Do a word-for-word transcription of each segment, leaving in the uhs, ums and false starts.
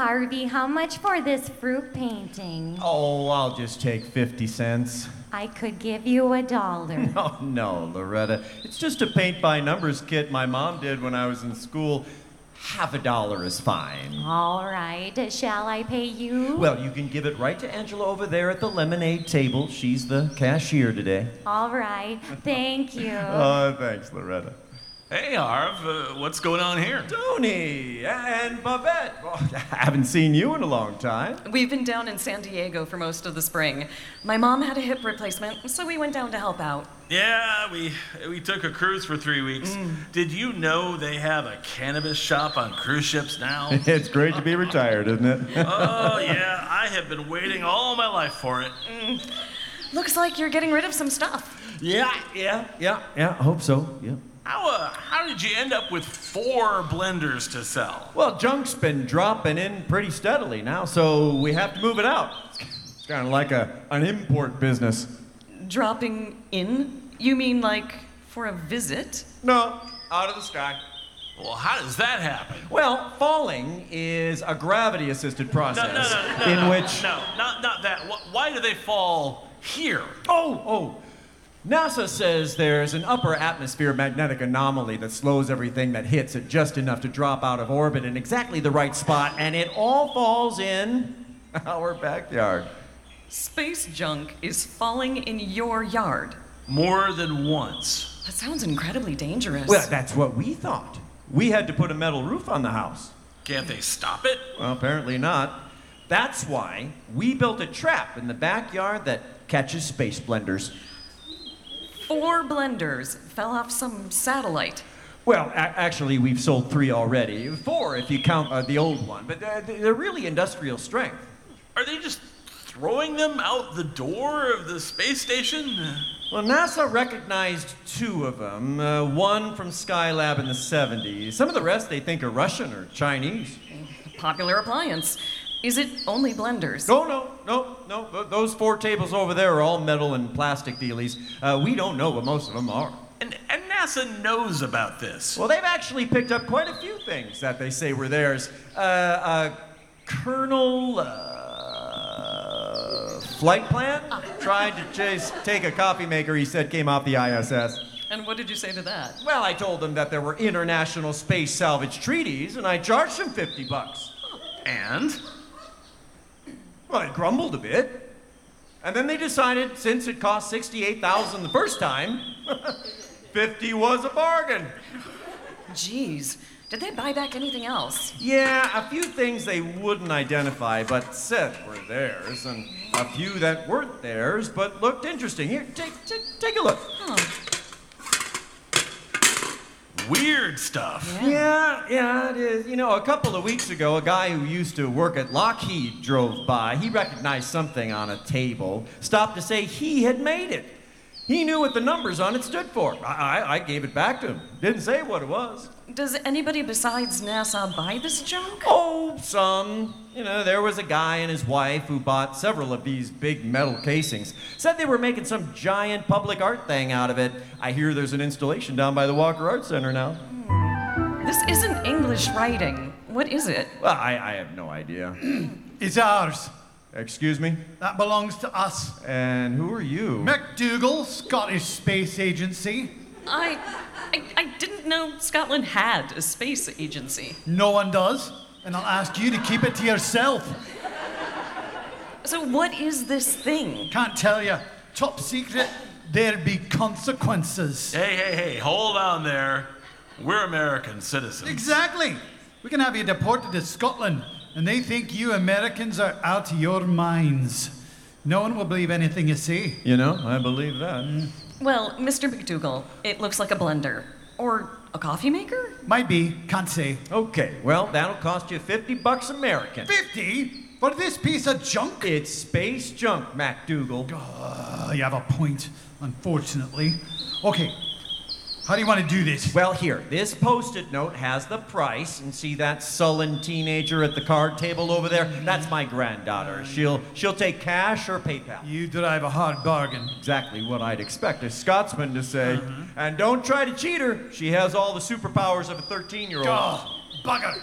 Harvey, how much for this fruit painting? Oh, I'll just take fifty cents. I could give you a dollar. Oh, no, Loretta. It's just a paint-by-numbers kit my mom did when I was in school. Half a dollar is fine. All right. Shall I pay you? Well, you can give it right to Angela over there at the lemonade table. She's the cashier today. All right. Thank you. Oh, thanks, Loretta. Hey, Harv, uh, what's going on here? Tony and Babette. Oh, I haven't seen you in a long time. We've been down in San Diego for most of the spring. My mom had a hip replacement, so we went down to help out. Yeah, we we took a cruise for three weeks. Mm. Did you know they have a cannabis shop on cruise ships now? It's great to be retired, isn't it? Oh, yeah, I have been waiting all my life for it. Mm. Looks like you're getting rid of some stuff. Yeah, yeah, yeah, yeah, I hope so, yeah. How, uh, how did you end up with four blenders to sell? Well, junk's been dropping in pretty steadily now, so we have to move it out. It's kind of like a, an import business. Dropping in? You mean like for a visit? No, out of the sky. Well, how does that happen? Well, falling is a gravity-assisted process no, no, no, no, in no, which... No, not, not that. Why do they fall here? Oh, oh. NASA says there's an upper atmosphere magnetic anomaly that slows everything that hits it just enough to drop out of orbit in exactly the right spot, and it all falls in our backyard. Space junk is falling in your yard. More than once. That sounds incredibly dangerous. Well, that's what we thought. We had to put a metal roof on the house. Can't they stop it? Well, apparently not. That's why we built a trap in the backyard that catches space blenders. Four blenders fell off some satellite. Well, a- actually, we've sold three already. Four if you count uh, the old one, but uh, they're really industrial strength. Are they just throwing them out the door of the space station? Well, NASA recognized two of them, uh, one from Skylab in the seventies. Some of the rest they think are Russian or Chinese. Popular appliance. Is it only blenders? No, no, no, no. Th- those four tables over there are all metal and plastic dealies. Uh, we don't know what most of them are. And, and NASA knows about this. Well, they've actually picked up quite a few things that they say were theirs. Uh, uh, Colonel uh, Flight Plan tried to chase, take a coffee maker he said came off the I S S. And what did you say to that? Well, I told them that there were international space salvage treaties, and I charged them fifty bucks. And? Well, they grumbled a bit. And then they decided, since it cost sixty-eight thousand dollars the first time, fifty was a bargain. Jeez, did they buy back anything else? Yeah, a few things they wouldn't identify, but said were theirs, and a few that weren't theirs, but looked interesting. Here, take, take, take a look. Huh. Weird stuff. Yeah. Yeah, yeah, it is. You know, a couple of weeks ago, a guy who used to work at Lockheed drove by. He recognized something on a table, stopped to say he had made it. He knew what the numbers on it stood for. I, I, I gave it back to him. Didn't say what it was. Does anybody besides NASA buy this junk? Oh, some. You know, there was a guy and his wife who bought several of these big metal casings. Said they were making some giant public art thing out of it. I hear there's an installation down by the Walker Art Center now. Hmm. This isn't English writing. What is it? Well, I, I have no idea. It's ours. Excuse me? That belongs to us. And who are you? McDougal, Scottish Space Agency. I, I, I didn't know Scotland had a space agency. No one does, and I'll ask you to keep it to yourself. So what is this thing? Can't tell you. Top secret. There'd be consequences. Hey, hey, hey, hold on there. We're American citizens. Exactly. We can have you deported to Scotland, and they think you Americans are out of your minds. No one will believe anything you say. You know, I believe that. Mm. Well, Mister McDougal, it looks like a blender. Or a coffee maker? Might be. Can't say. Okay, well, that'll cost you fifty bucks American. Fifty? For this piece of junk? It's space junk, MacDougal. Uh, you have a point, unfortunately. Okay, how do you want to do this? Well, here, this post-it note has the price, and see that sullen teenager at the card table over there? That's my granddaughter. She'll she'll take cash or PayPal. You drive a hard bargain. Exactly what I'd expect a Scotsman to say. Uh-huh. And don't try to cheat her. She has all the superpowers of a thirteen-year-old. Oh, bugger.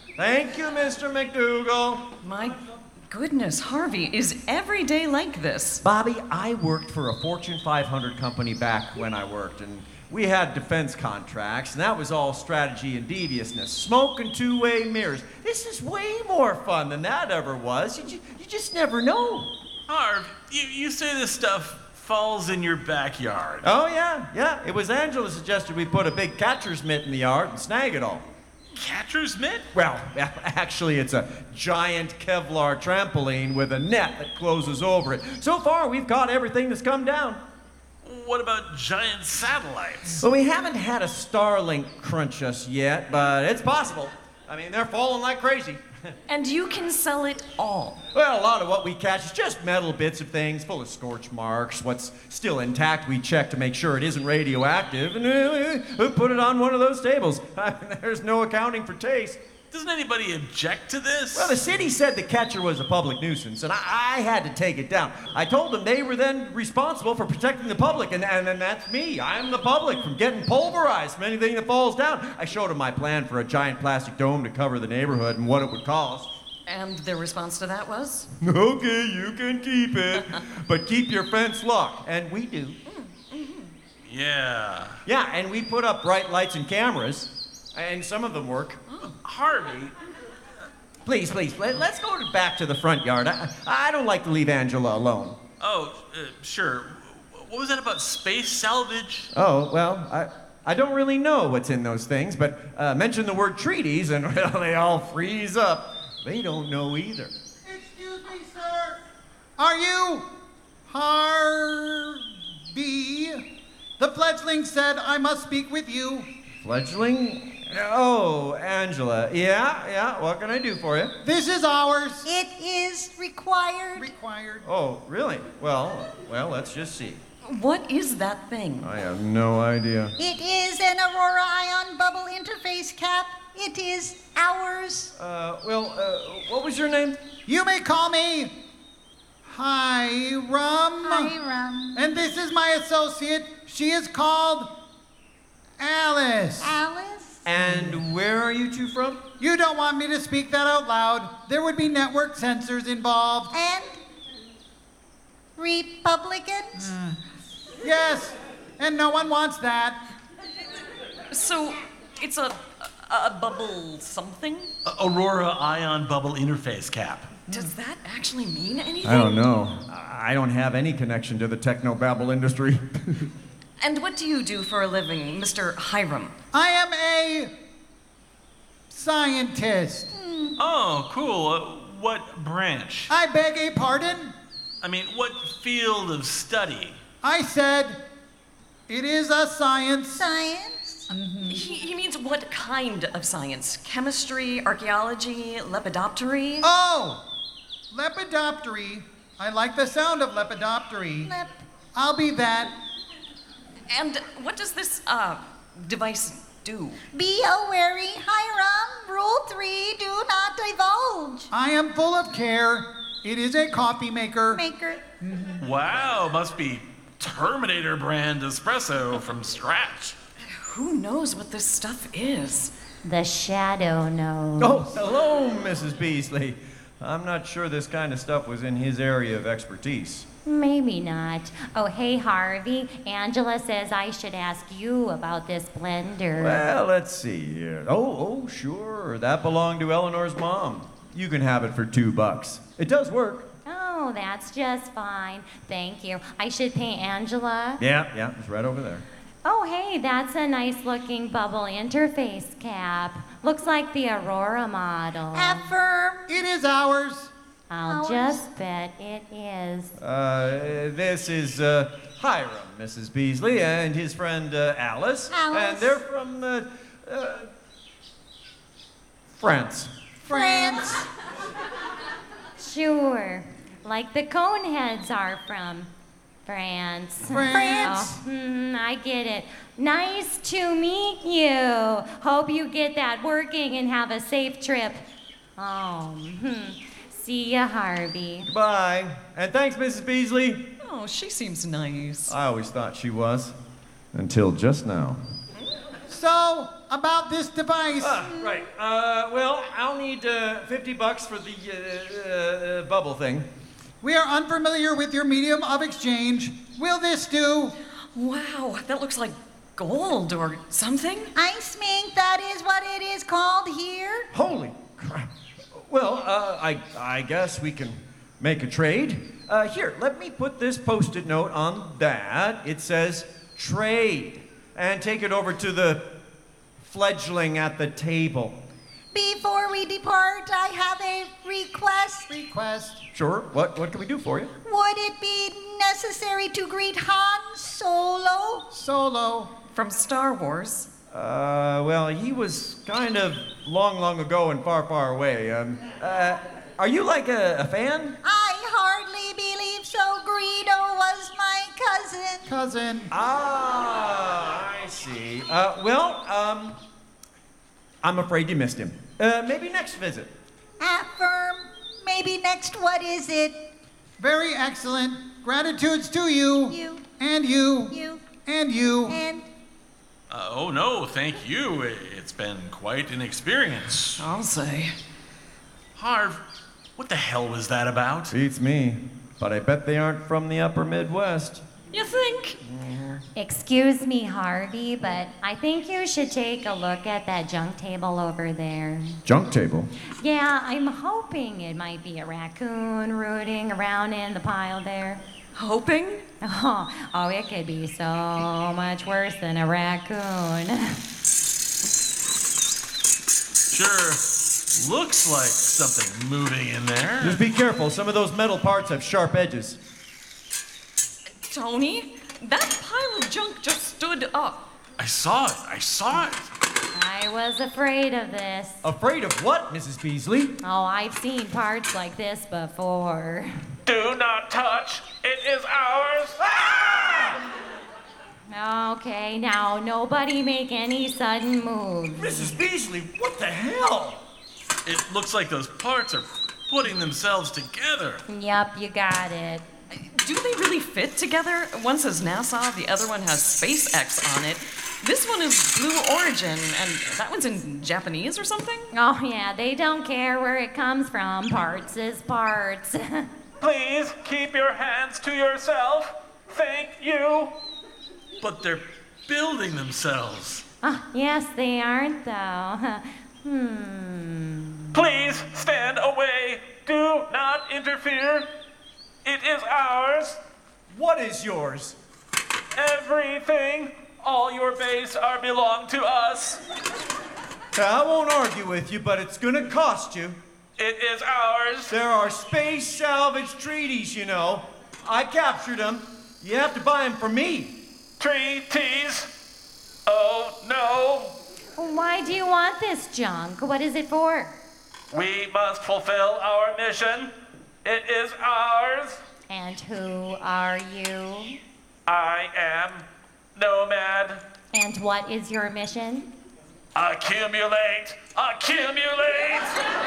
Thank you, Mister McDougal. My goodness, Harvey, is every day like this? Bobby, I worked for a Fortune five hundred company back when I worked, and we had defense contracts, and that was all strategy and deviousness. Smoke and two-way mirrors. This is way more fun than that ever was. You, ju- you just never know. Harv, you, you say this stuff falls in your backyard. Oh, yeah, yeah. It was Angela suggested we put a big catcher's mitt in the yard and snag it all. Catcher's mitt? Well, actually, it's a giant Kevlar trampoline with a net that closes over it. So far, we've caught everything that's come down. What about giant satellites? Well, we haven't had a Starlink crunch us yet, but it's possible. I mean, they're falling like crazy. And you can sell it all. Well, a lot of what we catch is just metal bits of things full of scorch marks. What's still intact, we check to make sure it isn't radioactive, and uh, we put it on one of those tables. I mean, there's no accounting for taste. Doesn't anybody object to this? Well, the city said the catcher was a public nuisance, and I, I had to take it down. I told them they were then responsible for protecting the public, and, and, and that's me. I'm the public from getting pulverized from anything that falls down. I showed them my plan for a giant plastic dome to cover the neighborhood and what it would cost. And their response to that was? Okay, you can keep it, but keep your fence locked. And we do. Yeah. Yeah, and we put up bright lights and cameras, and some of them work. Harvey, Please, please, let, let's go to, back to the front yard. I, I don't like to leave Angela alone. oh, uh, sure. What was that about space salvage? Oh, well, I, I don't really know what's in those things, but uh, mention the word treaties and well, they all freeze up. They don't know either. Excuse me, sir. Are you Harvey? The fledgling said I must speak with you. Fledgling? Oh, Angela. Yeah, yeah, what can I do for you? This is ours. It is required. Required. Oh, really? Well, well, let's just see. What is that thing? I have no idea. It is an Aurora Ion Bubble Interface Cap. It is ours. Uh, well, uh, what was your name? You may call me Hiram. Hiram. And this is my associate. She is called Alice. Alice. And where are you two from? You don't want me to speak that out loud. There would be network sensors involved. And Republicans. Yes, and no one wants that. So, it's a, a, a bubble something? A- Aurora Ion Bubble Interface Cap. Does that actually mean anything? I don't know. I don't have any connection to the technobabble industry. And what do you do for a living, Mister Hiram? I am a scientist. Oh, cool. Uh, what branch? I beg a pardon? I mean, what field of study? I said it is a science. Science. He, he means what kind of science? Chemistry, archaeology, lepidoptery? Oh, lepidoptery. I like the sound of lepidoptery. Lep. I'll be that. And what does this uh, device do? Be a wary Hiram. Rule three, do not divulge. I am full of care. It is a coffee maker. Maker. Wow, must be Terminator brand espresso from scratch. Who knows what this stuff is? The shadow knows. Oh, hello, Missus Beasley. I'm not sure this kind of stuff was in his area of expertise. Maybe not. Oh, hey, Harvey. Angela says I should ask you about this blender. Well, let's see here. Oh, oh, sure. That belonged to Eleanor's mom. You can have it for two bucks. It does work. Oh, that's just fine. Thank you. I should pay Angela. Yeah, yeah, it's right over there. Oh, hey, that's a nice looking bubble interface cap. Looks like the Aurora model. Affirm. It is ours. I'll Ours. just bet it is. Uh, this is uh, Hiram, Missus Beasley, and his friend uh, Alice. Alice. And they're from uh, uh, France. France. Sure. Like the Coneheads are from France. France. Oh, hmm, I get it. Nice to meet you. Hope you get that working and have a safe trip. Oh, hmm. See ya, Harvey. Goodbye. And thanks, Missus Beasley. Oh, she seems nice. I always thought she was. Until just now. So, about this device. Ah, right. Uh, well, I'll need uh, fifty bucks for the uh, uh, bubble thing. We are unfamiliar with your medium of exchange. Will this do? Wow, that looks like gold or something. Ice mink, that is what it is called here. Holy crap. Well, uh, I, I guess we can make a trade. Uh, here, let me put this post-it note on that. It says trade. And take it over to the fledgling at the table. Before we depart, I have a request. Request. Sure. What, what can we do for you? Would it be necessary to greet Han Solo? Solo. From Star Wars. Uh, well, he was kind of long, long ago and far, far away. Um, uh, are you like a, a fan? I hardly believe so. Greedo was my cousin. Cousin. Ah, I see. Uh, well, um, I'm afraid you missed him. Uh, maybe next visit. Affirm. Maybe next, what is it? Very excellent. Gratitudes to you. You. And you. You. And you. And Uh, oh no, thank you. It's been quite an experience. I'll say. Harv, what the hell was that about? Beats me. But I bet they aren't from the upper Midwest. You think? Excuse me, Harvey, but I think you should take a look at that junk table over there. Junk table? Yeah, I'm hoping it might be a raccoon rooting around in the pile there. Hoping? Oh, oh, it could be so much worse than a raccoon. Sure, looks like something moving in there. Just be careful. Some of those metal parts have sharp edges. Tony, that pile of junk just stood up. I saw it, I saw it. I was afraid of this. Afraid of what, Missus Beasley? Oh, I've seen parts like this before. Do not touch, it is ours. Ah! Okay, now nobody make any sudden moves. Missus Beasley, what the hell? It looks like those parts are putting themselves together. Yep, you got it. Do they really fit together? One says NASA, the other one has SpaceX on it. This one is Blue Origin, and that one's in Japanese or something? Oh, yeah, they don't care where it comes from. Parts is parts. Please keep your hands to yourself. Thank you. But they're building themselves. Oh, yes, they aren't, though. Hmm. Please stand away. Do not interfere. It is ours. What is yours? Everything. All your base are belong to us. I won't argue with you, but it's gonna cost you. It is ours. There are space salvage treaties, you know. I captured them. You have to buy them from me. Treaties. Oh no. Why do you want this junk? What is it for? We must fulfill our mission. It is ours. And who are you? I am Nomad. And what is your mission? Accumulate. Accumulate.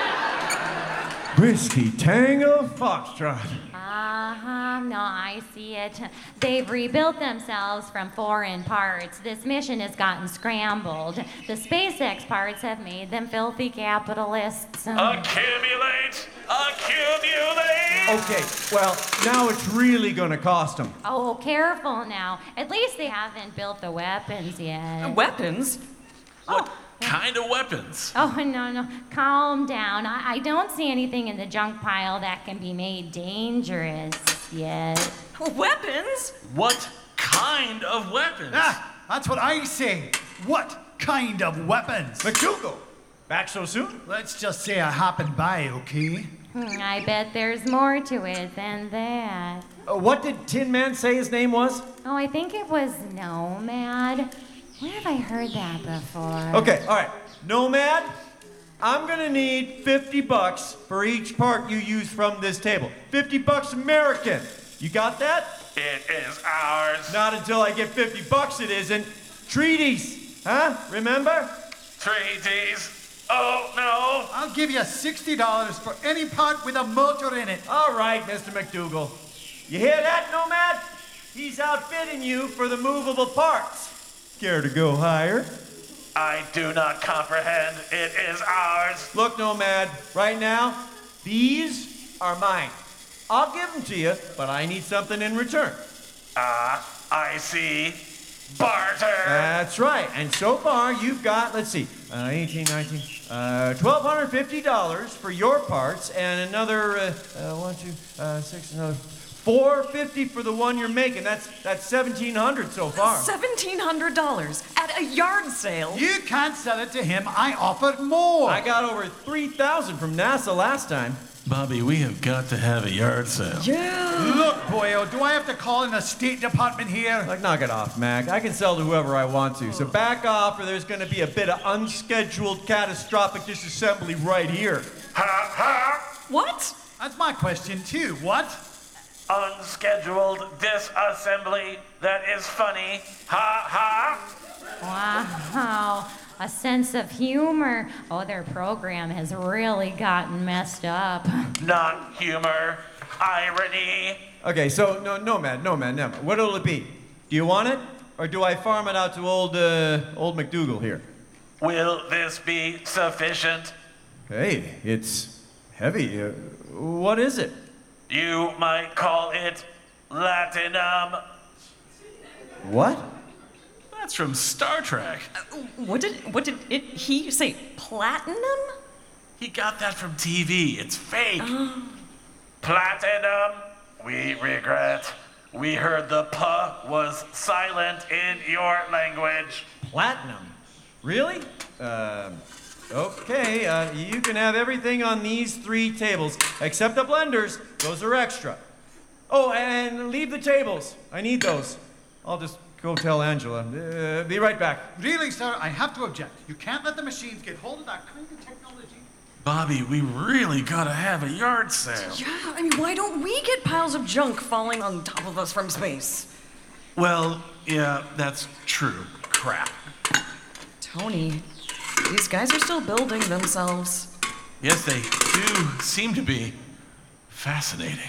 Whiskey Tango Foxtrot. Uh-huh, no, I see it. They've rebuilt themselves from foreign parts. This mission has gotten scrambled. The SpaceX parts have made them filthy capitalists. Accumulate. Accumulate. Okay, well, now it's really gonna cost them. Oh, careful now. At least they haven't built the weapons yet. Weapons? What kind of weapons? Oh, no, no. Calm down. I, I don't see anything in the junk pile that can be made dangerous yet. Weapons? What kind of weapons? Ah, that's what I say. What kind of weapons? McDougal, back so soon? Let's just say I happened by, okay? Hmm, I bet there's more to it than that. Uh, what did Tin Man say his name was? Oh, I think it was Nomad. Where have I heard that before? Okay, all right. Nomad, I'm gonna need fifty bucks for each part you use from this table. fifty bucks American. You got that? It is ours. Not until I get fifty bucks it isn't. Treaties, huh? Remember? Treaties. Oh no. I'll give you sixty dollars for any part with a motor in it. All right, Mister McDougal. You hear that, Nomad? He's outfitting you for the movable parts. Care to go higher? I do not comprehend. It is ours. Look, Nomad, right now, these are mine. I'll give them to you, but I need something in return. Ah, I see. Barter. That's right. And so far, you've got, let's see, uh, eighteen, nineteen, uh, twelve hundred fifty dollars for your parts, and another, uh, uh, one, two, uh, six, another four fifty for the one you're making. That's that's seventeen hundred so far. seventeen hundred dollars at a yard sale. You can't sell it to him. I offered more. I got over three thousand from NASA last time. Bobby, we have got to have a yard sale. Yeah. Look, boyo, do I have to call in the State Department here? Like, knock it off, Mac. I can sell to whoever I want to. So back off, or there's going to be a bit of unscheduled catastrophic disassembly right here. Ha ha! What? That's my question, too. What? Unscheduled disassembly. That is funny. Ha ha! Wow, a sense of humor. Oh, their program has really gotten messed up. Not humor. Irony. Okay, so no, Nomad, Nomad, Nomad. What'll it be? Do you want it, or do I farm it out to old, uh, old McDougal here? Will this be sufficient? Hey, it's heavy. Uh, what is it? You might call it Latinum. What? That's from Star Trek. What did what did it he say? Platinum? He got that from T V. It's fake. Platinum. We regret. We heard the P was silent in your language. Platinum? Really? Um, okay, uh, you can have everything on these three tables, except the blenders. Those are extra. Oh, and leave the tables. I need those. I'll just go tell Angela. Uh, be right back. Really, sir, I have to object. You can't let the machines get hold of that kind of technology. Bobby, we really gotta have a yard sale. Yeah, I mean, why don't we get piles of junk falling on top of us from space? Well, yeah, that's true. Crap. Tony, these guys are still building themselves. Yes, they do seem to be fascinating.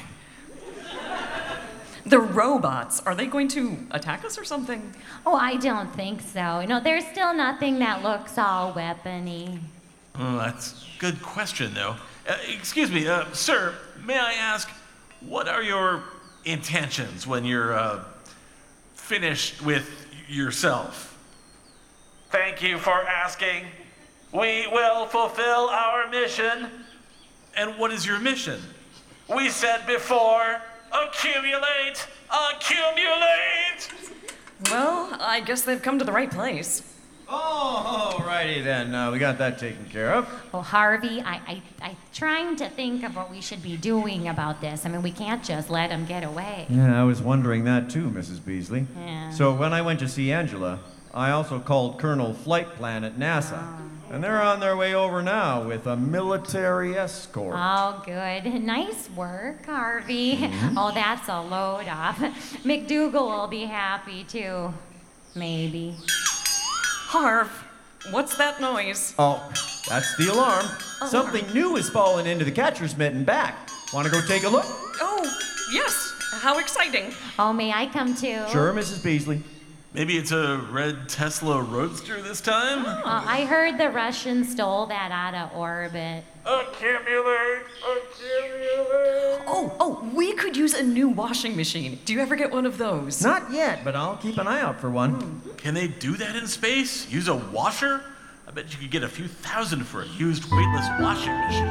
The robots, are they going to attack us or something? Oh, I don't think so. No, there's still nothing that looks all weapony. Oh, that's a good question, though. Uh, excuse me, uh, sir, may I ask, what are your intentions when you're uh, finished with yourself? Thank you for asking. We will fulfill our mission. And what is your mission? We said before, accumulate, accumulate! Well, I guess they've come to the right place. Oh, alrighty then. Uh, we got that taken care of. well, Harvey, I, I, I'm trying to think of what we should be doing about this. I mean, we can't just let him get away. Yeah, I was wondering that too, Missus Beasley. Yeah. So when I went to see Angela, I also called Colonel Flight Plan at NASA. And they're on their way over now with a military escort. Oh, good. Nice work, Harvey. Mm-hmm. Oh, that's a load off. McDougal will be happy too. Maybe. Harv, what's that noise? Oh, that's the alarm. Something new has fallen into the catcher's mitt and back. Want to go take a look? Oh, yes. How exciting. Oh, may I come too? Sure, Missus Beasley. Maybe it's a red Tesla Roadster this time? Oh, I heard the Russians stole that out of orbit. Accumulate, accumulate. Oh, oh, we could use a new washing machine. Do you ever get one of those? Not yet, but I'll keep an eye out for one. Can they do that in space? Use a washer? I bet you could get a few thousand for a used weightless washing machine.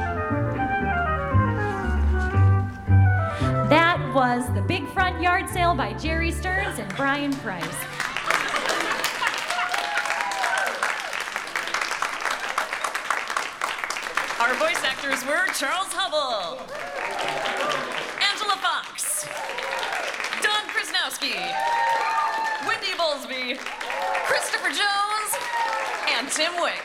That was the Big Front Yard Sale by Jerry Stearns and Brian Price. Our voice actors were Charles Hubble, Angela Fox, Don Krasnowski, Wendy Bowlesby, Christopher Jones, and Tim Wick.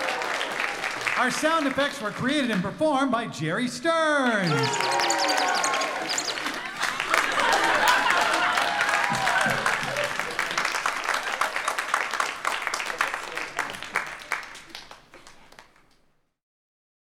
Our sound effects were created and performed by Jerry Stearns.